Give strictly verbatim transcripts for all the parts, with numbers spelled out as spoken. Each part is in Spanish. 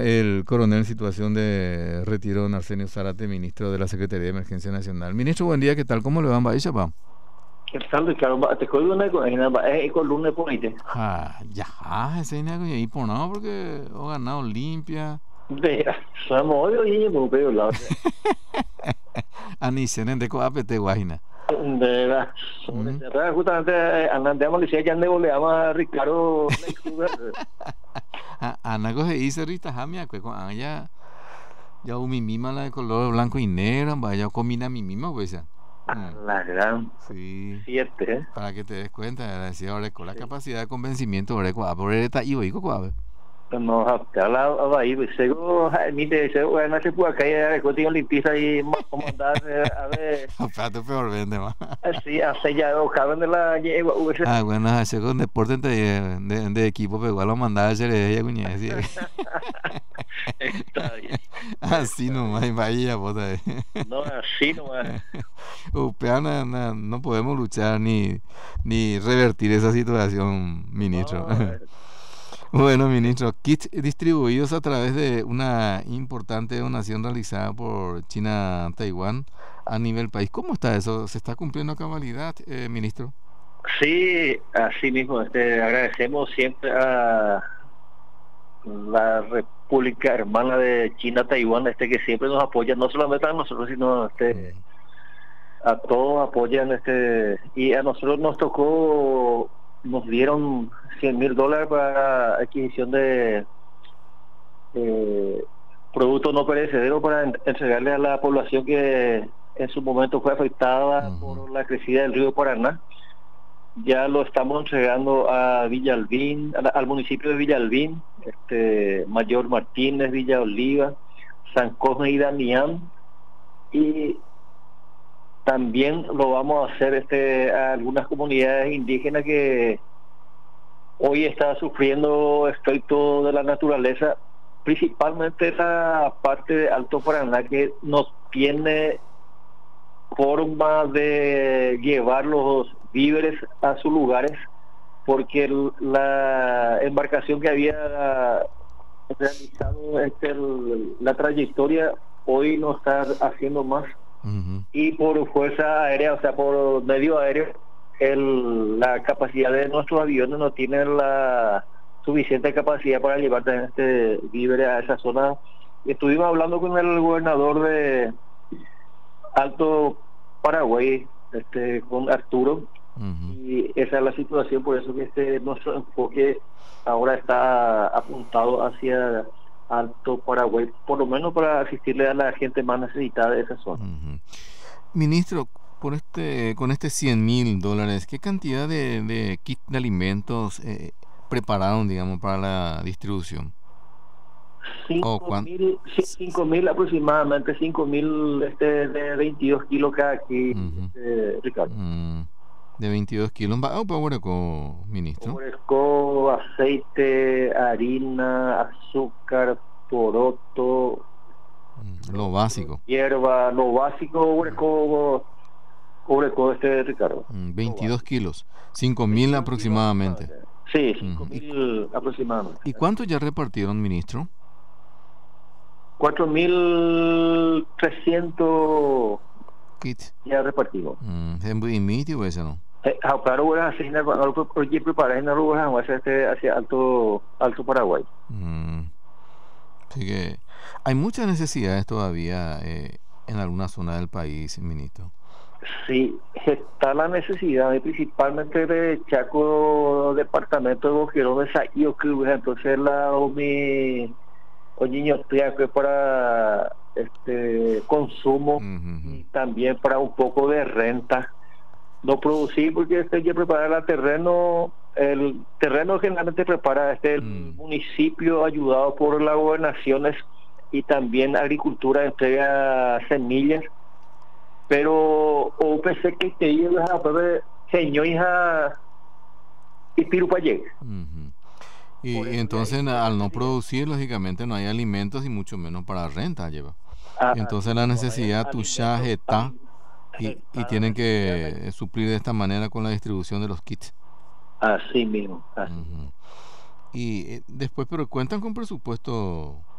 el coronel en situación de retiro, don Arsenio Zárate, ministro de la Secretaría de Emergencia Nacional. Ministro, buen día, ¿qué tal? ¿Cómo le van? ¿Vaya, pa? ¿Qué tal, Ricardo? Te cuido una es columna por ahí. Ah, ya, ese es ahí por nada, porque he ganado limpia. De somos hoy y me veo la otra. Anicen de coapete guajina. De la justamente andamos decía que ande goleamos a Ricardo. Ana coge y se rita jamia que con ella ya mi mima la de color blanco y negro, vaya combina mi mima pues ya. La gran sí. Siete, ¿eh? Para que te des cuenta, decía ahora con la sí. capacidad de convencimiento ahora con por esta y hoy con no hasta la ahí seguro ni de seguro no se puede caer con tiene limpieza y como andar a ver pato peor vende más sí hace ya o caben de la ah bueno hace con deporte de, de, de equipo pero igual lo mandaba a hacer ella cuña así está bien así nomás y vaya bota no así nomás Upeana no, no podemos luchar ni ni revertir esa situación, ministro. No, bueno, ministro, kits distribuidos a través de una importante donación realizada por China Taiwán a nivel país. ¿Cómo está eso? ¿Se está cumpliendo a cabalidad, eh, ministro? Sí, así mismo. Este, agradecemos siempre a la República Hermana de China Taiwán, este que siempre nos apoya, no solamente a nosotros, sino este, mm. a todos apoyan, este, y a nosotros nos tocó, nos dieron cien mil dólares para adquisición de eh, productos no perecederos para entregarle a la población que en su momento fue afectada uh-huh. por la crecida del río Paraná. Ya lo estamos entregando a Villalbín, al municipio de Villalbín, este, Mayor Martínez, Villa Oliva, San Cosme y Damián, y también lo vamos a hacer este, a algunas comunidades indígenas que hoy está sufriendo efectos de la naturaleza, principalmente la parte de Alto Paraná, que no tiene forma de llevar los víveres a sus lugares, porque el, la embarcación que había realizado este, el, la trayectoria hoy no está haciendo más uh-huh. y por fuerza aérea, o sea, por medio aéreo, el, la capacidad de nuestros aviones no tiene la suficiente capacidad para llevar este víveres a esa zona. Estuvimos hablando con el gobernador de Alto Paraguay, este, con Arturo, uh-huh. y esa es la situación, por eso que este nuestro enfoque ahora está apuntado hacia Alto Paraguay, por lo menos para asistirle a la gente más necesitada de esa zona. Uh-huh. Ministro, por este, con este cien mil dólares, ¿qué cantidad de, de kit de alimentos eh, prepararon, digamos, para la distribución? cinco mil aproximadamente, cinco mil este, de veintidós kilos cada kilo, uh-huh. este, Ricardo. Uh, de veintidós kilos, ¿va oh, ministro? Pobresco, aceite, harina, azúcar, poroto. Uh, lo básico. Hierba, lo básico, pobresco, pobresco, este, Ricardo. Uh, veintidós kilos, cinco mil aproximadamente. Kilos, sí, cinco mil uh-huh. aproximadamente. ¿Y cuánto ya repartieron, ministro? cuatro mil trescientos kits ya repartimos. ¿Es muy mítio eso no? Claro, voy a hacer algo porque preparar en algo hacia hacia Alto Alto Paraguay. Mm. Así que hay muchas necesidades todavía eh, en alguna zona del país, ministro. Sí, está la necesidad principalmente de Chaco, departamento de Boquerón, de Saío, que entonces la OMI o niños que es para este consumo uh-huh. y también para un poco de renta, no producir, porque este hay que preparar el terreno, el terreno generalmente prepara este el uh-huh. municipio ayudado por las gobernaciones y también agricultura entrega semillas, pero o pensé que te iba a poder señor hija y pirupaye. Uh-huh. Y, y entonces al no producir, lógicamente no hay alimentos y mucho menos para renta lleva. Ah, y entonces la necesidad tuya está y, y tienen que suplir de esta manera con la distribución de los kits. Así mismo. Así. Uh-huh. Y eh, después, pero cuentan con presupuesto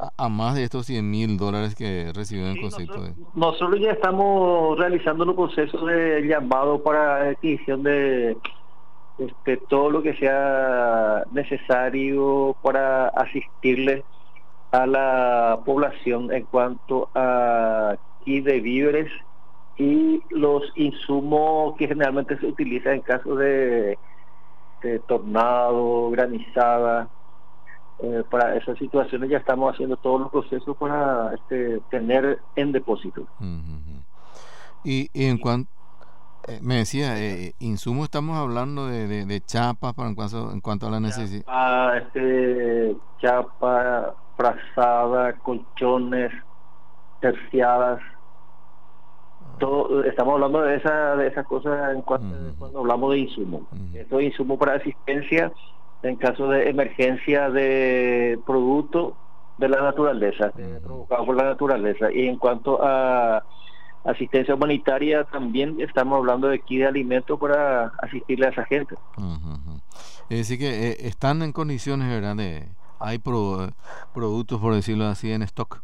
a, a más de estos cien mil dólares que recibió en Sí, concepto nosotros, de... nosotros ya estamos realizando los procesos de llamado para adquisición de este, todo lo que sea necesario para asistirle a la población en cuanto a kit de víveres y los insumos que generalmente se utilizan en caso de, de tornado, granizada. Eh, para esas situaciones ya estamos haciendo todos los procesos para este, tener en depósito. Uh-huh. Y, y en cuanto... Eh, me decía, eh, insumo, estamos hablando de, de, de chapas para en cuanto, en cuanto a la necesidad. Chapa, este, chapa, frazada, colchones, terciadas, todo, estamos hablando de esa de esas cosas en cuanto, uh-huh. cuando hablamos de insumos. Uh-huh. Esto es insumo para asistencia en caso de emergencia de producto de la naturaleza, uh-huh. provocado por la naturaleza. Y en cuanto a asistencia humanitaria, también estamos hablando de kit de alimentos para asistirle a esa gente. Uh-huh. Es decir que eh, están en condiciones, ¿verdad? De, hay pro, productos, por decirlo así, en stock.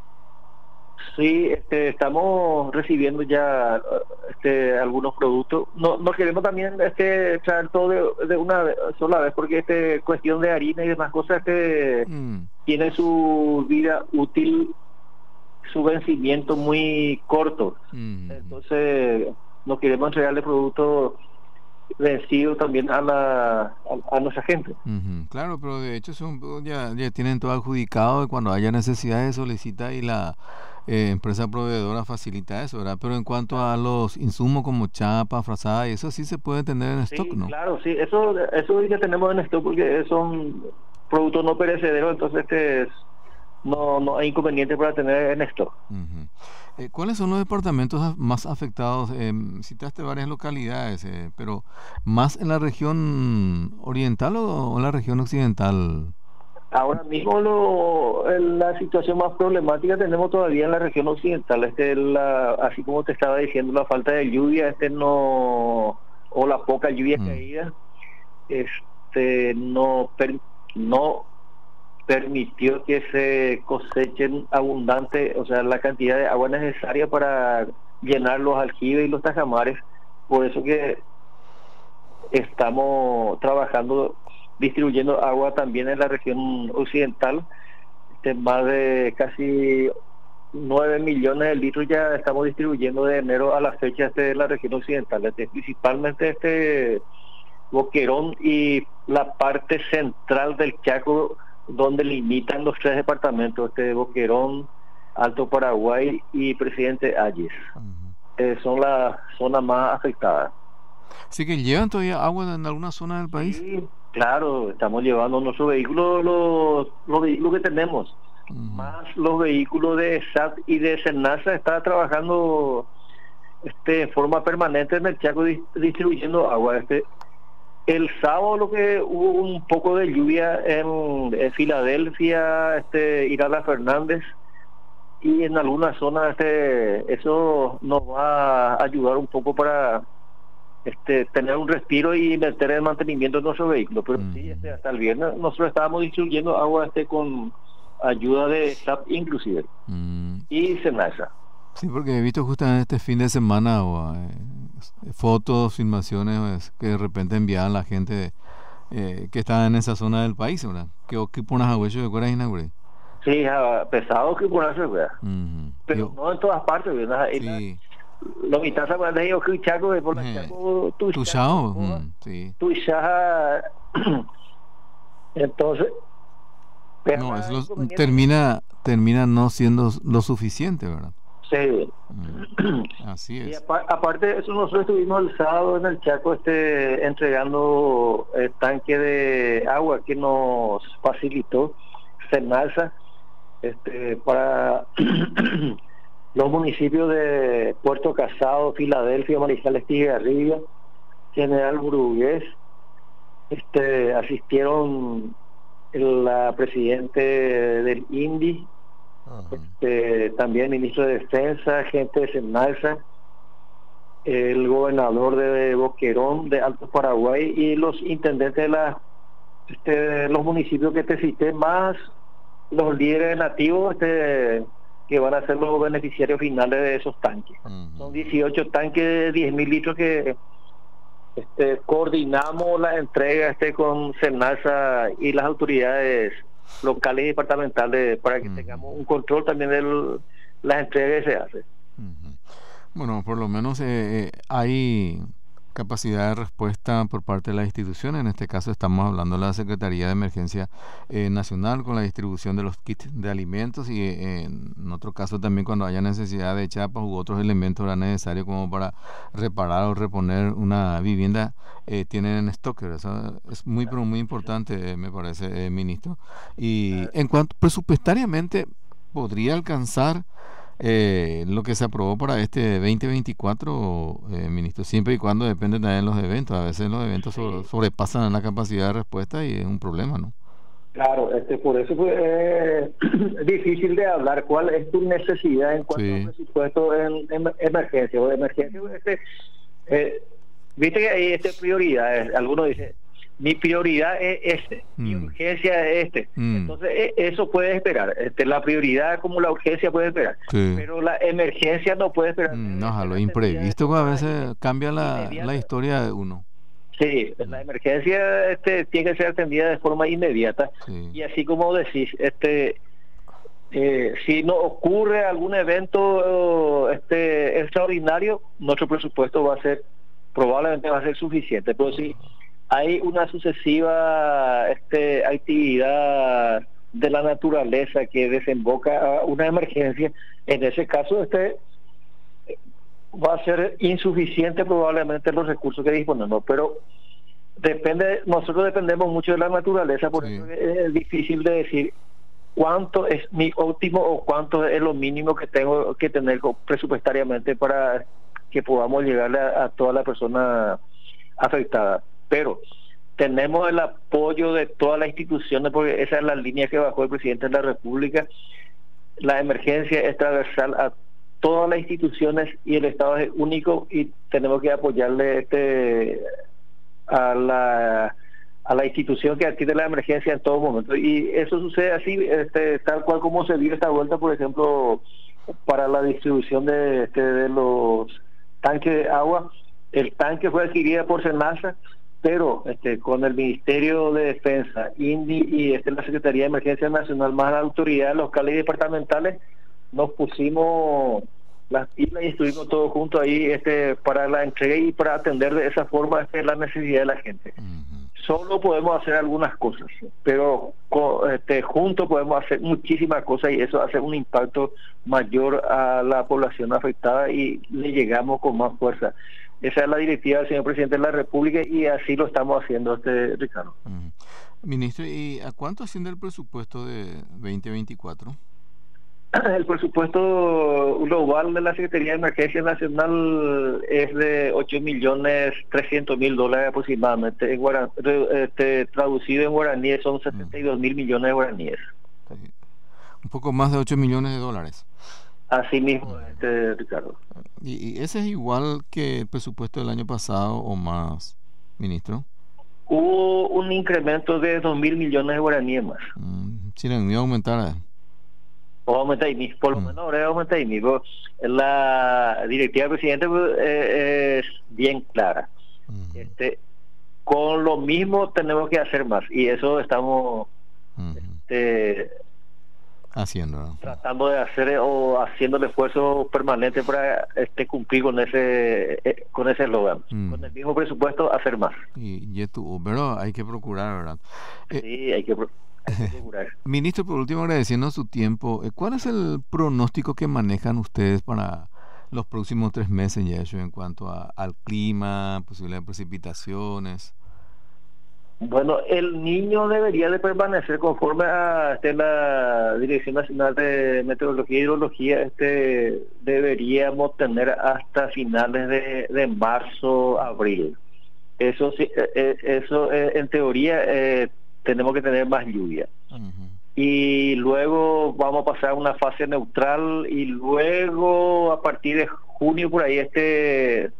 Sí, este, estamos recibiendo ya este, algunos productos. No, no queremos también este, traer todo de, de una sola vez, porque este cuestión de harina y demás cosas este, mm. tiene su vida útil, su vencimiento muy corto. Mm. Entonces, no queremos entregarle productos vencidos también a la a, a nuestra gente. Uh-huh. Claro, pero de hecho son ya, ya tienen todo adjudicado y cuando haya necesidad de solicita y la eh, empresa proveedora facilita eso, ¿verdad? Pero en cuanto a los insumos como chapa, frazada y eso sí se puede tener en sí, stock, ¿no? Claro, sí, eso eso ya tenemos en stock porque son productos no perecederos, entonces este es, no no hay inconveniente para tener en stock. Uh-huh. Eh, ¿Cuáles son los departamentos más afectados? Eh, citaste varias localidades, eh, pero ¿más en la región oriental o en la región occidental? Ahora mismo lo, la situación más problemática tenemos todavía en la región occidental. Este, la, así como te estaba diciendo, la falta de lluvia, este no o la poca lluvia mm. caída, este no per, no permitió que se cosechen abundante, o sea, la cantidad de agua necesaria para llenar los aljibes y los tajamares. Por eso que estamos trabajando, distribuyendo agua también en la región occidental. Este, más de casi nueve millones de litros ya estamos distribuyendo de enero a la fecha este, de la región occidental, este, principalmente este Boquerón y la parte central del Chaco, donde limitan los tres departamentos, este Boquerón, Alto Paraguay y Presidente Ayes. Uh-huh. Eh, son las zonas más afectadas. ¿Sí que llevan todavía agua en alguna zona del país? Sí, claro, estamos llevando nuestros vehículos, los, los vehículos que tenemos, uh-huh. más los vehículos de S A T y de SENASA, está trabajando este, en forma permanente en el Chaco distribuyendo agua. Este, El sábado lo que hubo un poco de lluvia en, en Filadelfia, este, Irala Fernández y en algunas zonas, este, eso nos va a ayudar un poco para este, tener un respiro y meter el mantenimiento de nuestros vehículos. Pero mm. sí, este, hasta el viernes nosotros estábamos distribuyendo agua este con ayuda de S A P inclusive mm. y SENASA. Sí, porque he visto justamente este fin de semana o, eh, fotos, filmaciones que de repente enviaban la gente eh, que estaba en esa zona del país, ¿verdad? Que que pones a hueso de cueras inauguré. Sí, pesado que pones a hueso, uh-huh. Pero yo, no en todas partes, ¿verdad? Sí. La mitad se puede decir que Chaco por la Chaco tu Chao, mm, sí. Tu Chaco, entonces no, eso lo, termina termina no siendo lo suficiente, ¿verdad? Sí. Mm, así es. Y apar, aparte de eso, nosotros estuvimos el sábado en el Chaco este entregando el tanque de agua que nos facilitó SENASA este, para los municipios de Puerto Casado, Filadelfia, Mariscal Estigarribia, General Brugués. Este, asistieron la presidente del I N D I, Este, también el ministro de Defensa, gente de SENASA, el gobernador de Boquerón, de Alto Paraguay y los intendentes de la, este, los municipios que te cité, más los líderes nativos este, que van a ser los beneficiarios finales de esos tanques. Uh-huh. Son dieciocho tanques de diez mil litros que este, coordinamos la entrega este, con SENASA y las autoridades locales y departamentales para que uh-huh. tengamos un control también de las entregas que se hacen. Uh-huh. Bueno, por lo menos eh, hay capacidad de respuesta por parte de las instituciones. En este caso estamos hablando de la Secretaría de Emergencia eh, Nacional con la distribución de los kits de alimentos y eh, en otro caso también cuando haya necesidad de chapas u otros elementos necesarios como para reparar o reponer una vivienda, eh, tienen en stock. Eso es muy pero muy importante, eh, me parece, eh, ministro. Y en cuanto presupuestariamente podría alcanzar Eh, lo que se aprobó para este veinte veinticuatro, eh, ministro, siempre y cuando depende también de los eventos. A veces los eventos sobre, sobrepasan la capacidad de respuesta y es un problema, ¿no? Claro, este, por eso es eh, difícil de hablar cuál es tu necesidad en cuanto sí. a presupuesto en, en emergencia o de emergencia. Este, eh, Viste que hay este prioridades. Algunos dicen, mi prioridad es este, mm. mi urgencia es este. Mm. Entonces, eso puede esperar. Este, la prioridad como la urgencia puede esperar. Sí. Pero la emergencia no puede esperar. Mm, no, a lo imprevisto a veces cambia la, la historia de uno. Sí, mm. la emergencia este, tiene que ser atendida de forma inmediata. Sí. Y así como decís, este eh, si no ocurre algún evento este extraordinario, nuestro presupuesto va a ser, probablemente va a ser suficiente. Pero si hay una sucesiva este, actividad de la naturaleza que desemboca a una emergencia, en ese caso este va a ser insuficiente probablemente los recursos que disponemos, pero depende, nosotros dependemos mucho de la naturaleza, por sí. eso es difícil de decir cuánto es mi óptimo o cuánto es lo mínimo que tengo que tener presupuestariamente para que podamos llegarle a, a toda la persona afectada. Pero tenemos el apoyo de todas las instituciones, porque esa es la línea que bajó el presidente de la República. La emergencia es transversal a todas las instituciones y el Estado es único y tenemos que apoyarle este a la a la institución que atiende la emergencia en todo momento. Y eso sucede así, este, tal cual como se dio esta vuelta, por ejemplo, para la distribución de, este, de los tanques de agua. El tanque fue adquirido por SENASA, pero este, con el Ministerio de Defensa, INDI y este, la Secretaría de Emergencia Nacional, más las autoridades locales y departamentales, nos pusimos las pilas y estuvimos todos juntos ahí este, para la entrega y para atender de esa forma este, la necesidad de la gente. Uh-huh. Solo podemos hacer algunas cosas, pero este, juntos podemos hacer muchísimas cosas y eso hace un impacto mayor a la población afectada y le llegamos con más fuerza. Esa es la directiva del señor presidente de la República y así lo estamos haciendo, este Ricardo. Uh-huh. Ministro, ¿y a cuánto asciende el presupuesto de veinte veinticuatro? El presupuesto global de la Secretaría de Emergencia Nacional es de ocho millones trescientos mil dólares aproximadamente. En guaran, este, traducido en guaraníes son setenta y dos mil millones de guaraníes. Un poco más de ocho millones de dólares. Así mismo, este, Ricardo. ¿Y, y ese es igual que el presupuesto del año pasado o más, ministro? Hubo un incremento de dos mil millones de guaraníes más. Mm, sí, no iba a aumentar. O aumentar y mis, por lo menos ahora aumentar y mis. La directiva del presidente eh, es bien clara. Uh-huh. Este, con lo mismo tenemos que hacer más y eso estamos uh-huh. este, haciendo, tratando de hacer o haciendo el esfuerzo permanente para este cumplir con ese eh, con ese eslogan. Uh-huh. Con el mismo presupuesto hacer más. Y, y esto, pero hay que procurar, ¿verdad? Sí, eh, hay que procurar. Ministro, por último, agradeciendo su tiempo, ¿cuál es el pronóstico que manejan ustedes para los próximos tres meses ya eso, en cuanto a, al clima, posibilidad de precipitaciones? Bueno, el niño debería de permanecer conforme a este, la Dirección Nacional de Meteorología y Hidrología. Este, deberíamos tener hasta finales de, de marzo, abril. Eso sí, eh, eso eh, en teoría eh, tenemos que tener más lluvia. Uh-huh. Y luego vamos a pasar a una fase neutral y luego a partir de junio por ahí este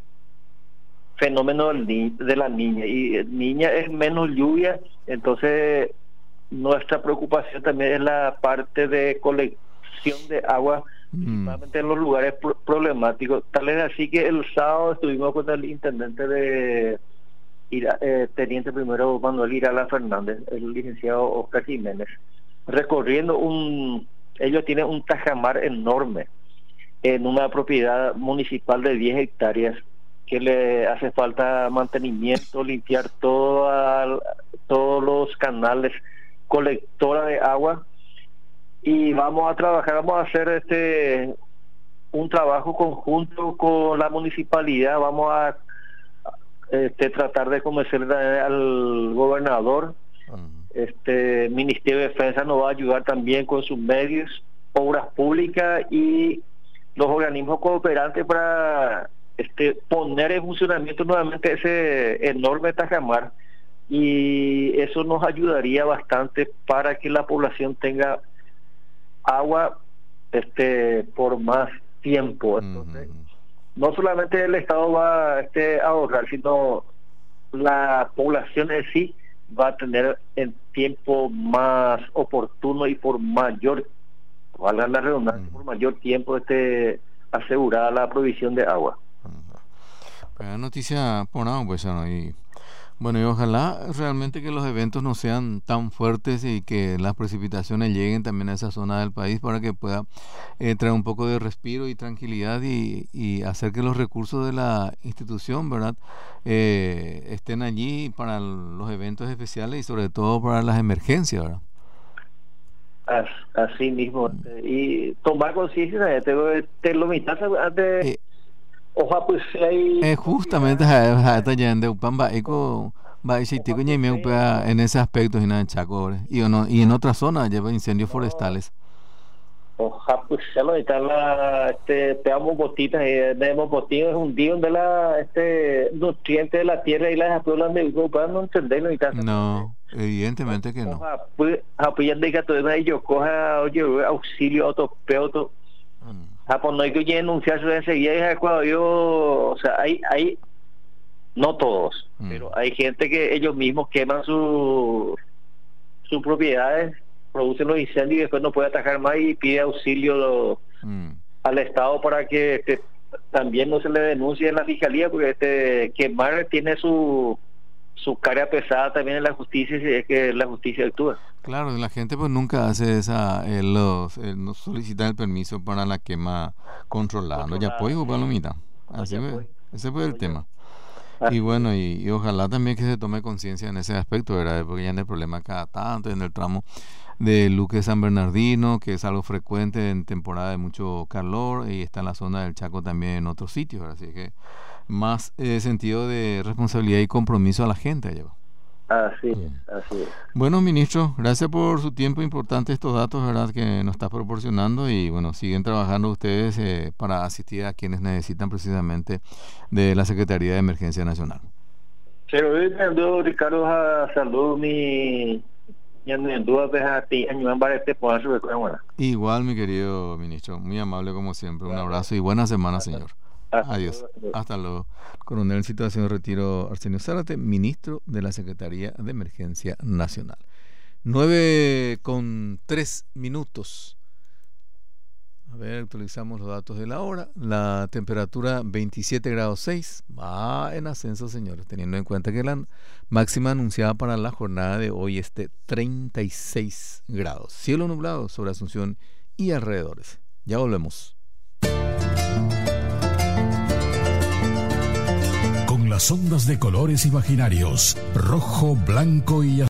fenómeno del ni- de la niña y niña es menos lluvia, entonces nuestra preocupación también es la parte de colección de agua, principalmente mm. en los lugares pro- problemáticos. Tal es así que el sábado estuvimos con el intendente de Ira, eh, teniente primero Manuel Irala Fernández, el licenciado Oscar Jiménez, recorriendo un, ellos tienen un tajamar enorme en una propiedad municipal de diez hectáreas que le hace falta mantenimiento, limpiar toda, todos los canales, colectora de agua, y vamos a trabajar, vamos a hacer este un trabajo conjunto con la municipalidad, vamos a este, tratar de convencer al gobernador, uh-huh. este Ministerio de Defensa nos va a ayudar también con sus medios, obras públicas y los organismos cooperantes para este poner en funcionamiento nuevamente ese enorme tajamar, y eso nos ayudaría bastante para que la población tenga agua este por más tiempo. Entonces, uh-huh. no solamente el Estado va este, a ahorrar, sino la población en sí va a tener en tiempo más oportuno y por mayor, valga la redundancia, uh-huh. por mayor tiempo este asegurada la provisión de agua. Uh-huh. Noticia por nada, pues, ¿no? Y bueno, y ojalá realmente que los eventos no sean tan fuertes y que las precipitaciones lleguen también a esa zona del país para que pueda eh, traer un poco de respiro y tranquilidad y, y hacer que los recursos de la institución, ¿verdad?, eh, estén allí para los eventos especiales y sobre todo para las emergencias, ¿verdad? Así mismo. Mm. Y tomar conciencia de te, te lo mitad de... Eh, Oja, pues hay eh, justamente hasta ya en Upamba eco va a decir que en ese aspecto y nada Chaco y no y en otra zona lleva incendios forestales. Oja, pues ya lo está la este pegamos botitas y tenemos botitas es un día donde la este nutriente de la tierra y las pueblas de Uruguay no entender no no evidentemente que no. Oja, pues apoyando que todo ello coja oye auxilio autopeuto. Japón no hay que denunciar eso enseguida cuando yo, o sea, hay, hay no todos, mm. pero hay gente que ellos mismos queman su sus propiedades, producen los incendios y después no puede atacar más y pide auxilio mm. al Estado para que este, también no se le denuncie en la fiscalía, porque este quemar tiene su su carga pesada también en la justicia si es que la justicia actúa. Claro, la gente pues nunca hace esa, eh, los, eh, no solicitan el permiso para la quema controlada, no ya puede palomita, así no fue, ese fue el no tema. Ya. Y bueno, y, y ojalá también que se tome conciencia en ese aspecto, ¿verdad? Porque ya no hay problema cada tanto en el tramo de Luque San Bernardino, que es algo frecuente en temporada de mucho calor, y está en la zona del Chaco también en otros sitios, ¿verdad? Así que más eh, sentido de responsabilidad y compromiso a la gente allá. Así es, así es. Bueno, ministro, gracias por su tiempo, importante estos datos, ¿verdad?, que nos está proporcionando, y bueno, siguen trabajando ustedes eh, para asistir a quienes necesitan precisamente de la Secretaría de Emergencia Nacional. Pero Ricardo, saludos mi igual, mi querido ministro, muy amable como siempre, un abrazo y buena semana, señor. Adiós. Hasta luego. Coronel en situación de retiro Arsenio Zárate, ministro de la Secretaría de Emergencia Nacional. nueve con tres minutos. A ver, actualizamos los datos de la hora. La temperatura veintisiete grados seis. Va en ascenso, señores, teniendo en cuenta que la máxima anunciada para la jornada de hoy es de treinta y seis grados. Cielo nublado sobre Asunción y alrededores. Ya volvemos. Las ondas de colores imaginarios, rojo, blanco y azul.